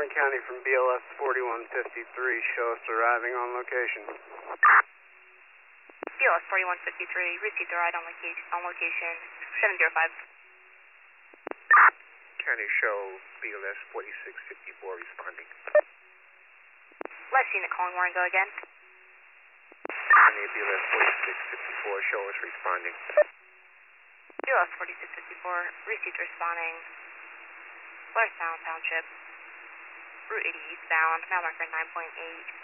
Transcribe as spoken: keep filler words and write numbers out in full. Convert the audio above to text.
Warren County from B L S forty-one fifty-three. Show us arriving on location. B L S forty-one fifty-three, received the ride on location, on location seven zero five. County show B L S forty-six fifty-four responding. Last unit calling Warren, go again. County B L S forty-six fifty-four, show us responding. B L S forty-six fifty-four, received responding. Blair Sound Township, Route eighty eastbound, mile marker nine point eight.